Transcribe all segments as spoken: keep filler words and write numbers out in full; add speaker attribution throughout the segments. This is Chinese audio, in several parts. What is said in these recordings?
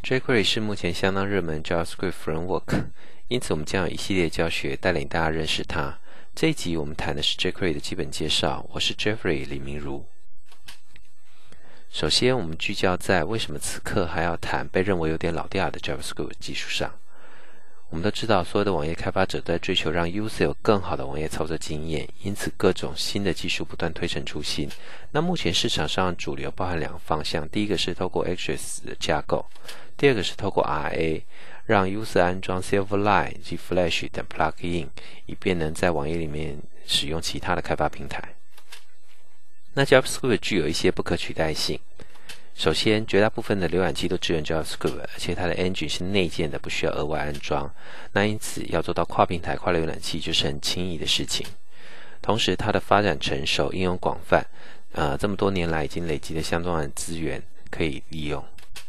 Speaker 1: jQuery 是目前相当热门 JavaScript framework， 因此我们将有一系列教学带领大家认识它。这一集我们谈的是 jQuery 的基本介绍，我是 Jeffrey 李明如。首先，我们聚焦在为什么此刻还要谈被认为有点老掉的 JavaScript 技术上。我们都知道，所有的网页开发者都在追求让 user 有更好的网页操作经验，因此各种新的技术不断推陈出新。那目前市场上主流包含两个方向，第一个是透过 Ajax 的架构，第二个是透过 R A， 让 user 安装 Silverlight 及 Flash 等 plugin， 以便能在网页里面使用其他的开发平台。那 JavaScript 具有一些不可取代性。首先，绝大部分的浏览器都支援 JavaScript， 而且它的 engine 是内建的，不需要额外安装。那因此，要做到跨平台、跨浏览器就是很轻易的事情。同时，它的发展成熟，应用广泛，呃，这么多年来已经累积了相当的资源可以利用。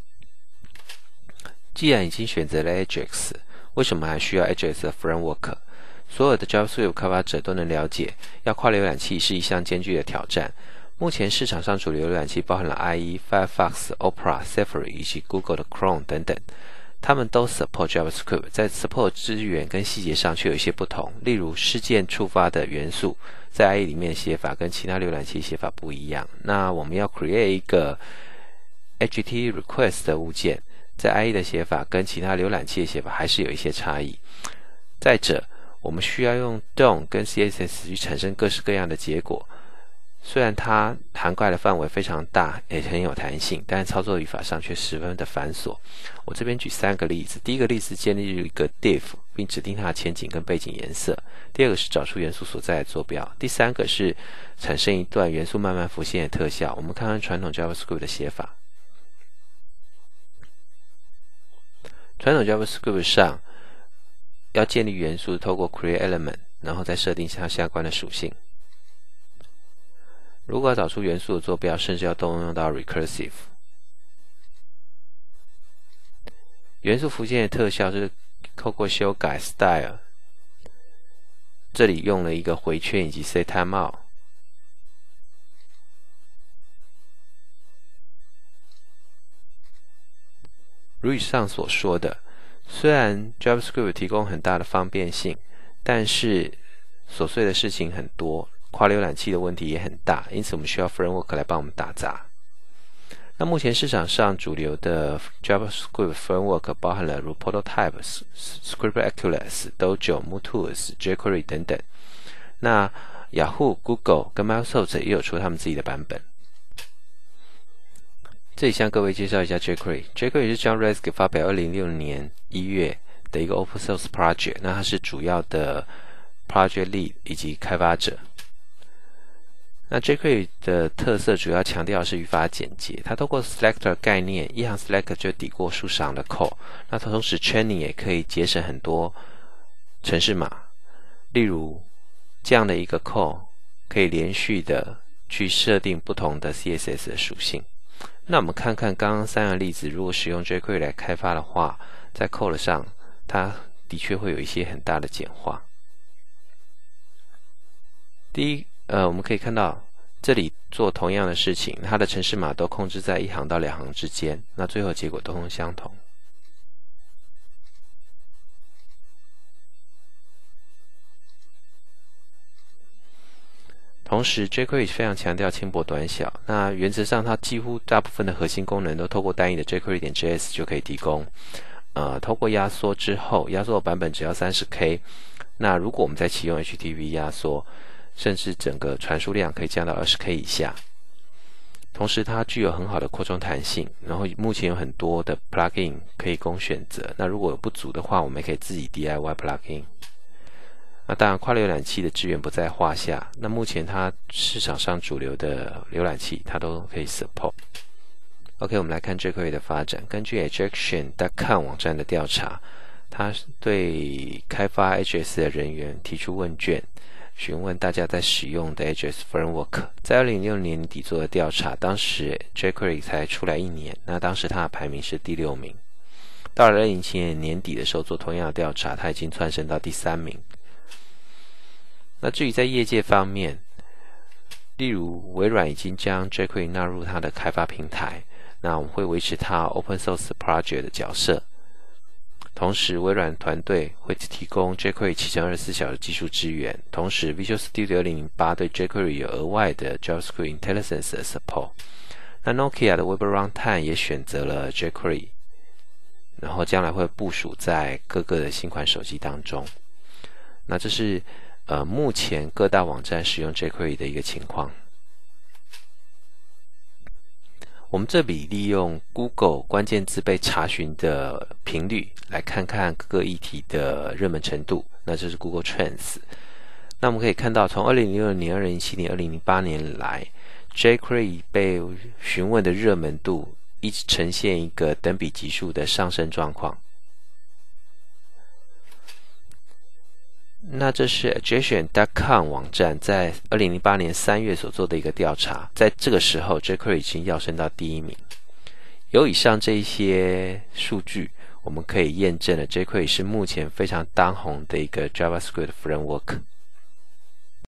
Speaker 1: 既然已经选择了 Ajax， 为什么还需要 Ajax 的 framework？ 所有的 JavaScript 开发者都能了解，要跨浏览器是一项艰巨的挑战。目前市场上主流浏览器包含了 I E、Firefox、Opera、Safari 以及 Google 的 Chrome 等等，它们都 support JavaScript， 在 support 资源跟细节上却有一些不同。例如，事件触发的元素在 I E 里面的写法跟其他浏览器写法不一样。那我们要 create 一个 H T T P request 的物件，在 I E 的写法跟其他浏览器的写法还是有一些差异。再者，我们需要用 D O M 跟 C S S 去产生各式各样的结果。虽然它涵盖的范围非常大，也很有弹性，但操作语法上却十分的繁琐。我这边举三个例子。第一个例子，建立一个 div， 并指定它的前景跟背景颜色。第二个是找出元素所在的坐标。第三个是产生一段元素慢慢浮现的特效。我们看看传统 JavaScript 的写法。传统 JavaScript 上要建立元素，透过 create element， 然后再设定它相关的属性。如果要找出元素的坐标，甚至要动用到 recursive。元素浮现的特效是透过修改 style， 这里用了一个回圈以及 set timeout。如以上所说的，虽然 JavaScript 提供很大的方便性，但是琐碎的事情很多。跨浏览器的问题也很大，因此我们需要 framework 来帮我们打杂。那目前市场上主流的 JavaScript framework 包含了如 Prototype、Script-Accuracy、Dojo、MooTools、jQuery 等等。那 Yahoo、Google 跟 Microsoft 也有出他们自己的版本。这里向各位介绍一下 jQuery。jQuery 是 John Raskin 发表二零一六年一月的一个 Open Source Project， 那它是主要的 Project Lead 以及开发者。那 jQuery 的特色主要强调的是语法简洁，它透过 selector 概念，一行 select 就抵过数十行的 code。那同时 training 也可以节省很多程式码，例如这样的一个 code 可以连续的去设定不同的 C S S 的属性。那我们看看刚刚三个例子，如果使用 jQuery 来开发的话，在 code 上它的确会有一些很大的简化。第一呃，我们可以看到这里做同样的事情，它的程式码都控制在一行到两行之间，那最后结果都相同。同时 jQuery 非常强调轻薄短小，那原则上它几乎大部分的核心功能都透过单一的 jQuery.js 就可以提供。呃，透过压缩之后，压缩的版本只要 三十K， 那如果我们再启用 H T T P 压缩，甚至整个传输量可以降到 二十K 以下。同时它具有很好的扩充弹性，然后目前有很多的 plugin 可以供选择。那如果有不足的话，我们也可以自己 D I Y plugin。那当然跨浏览器的支援不在话下，那目前它市场上主流的浏览器它都可以 support。 OK， 我们来看 jQuery 的发展。根据 Ajaxion 点 com 网站的调查，它对开发 Ajax 的人员提出问卷，询问大家在使用的 Ajax framework。 在二零一六年底做的调查，当时 jQuery 才出来一年，那当时它的排名是第六名。到了二零一七年年底的时候做同样的调查，它已经窜升到第三名。那至于在业界方面，例如微软已经将 jQuery 纳入它的开发平台， 那我们会维持它 Open Source Project 的角色。同时，微软团队会提供 jQuery 七乘二十四小时技术支援。同时 ，Visual Studio 二零零八对 jQuery 有额外的 JavaScript IntelliSense 的 support。那 Nokia 的 Web Runtime 也选择了 jQuery， 然后将来会部署在各个的新款手机当中。那这是呃目前各大网站使用 jQuery 的一个情况。我们这里利用 Google 关键字被查询的频率来看看各个议题的热门程度，那这是 Google Trends。那我们可以看到，从二零零六年、二零零七年、二零零八年来 jQuery 被询问的热门度一直呈现一个等比级数的上升状况。那这是 adjacent 点 com 网站在二零零八年三月所做的一个调查，在这个时候 jQuery 已经跃升到第一名。有以上这一些数据，我们可以验证了 jQuery 是目前非常当红的一个 JavaScript framework。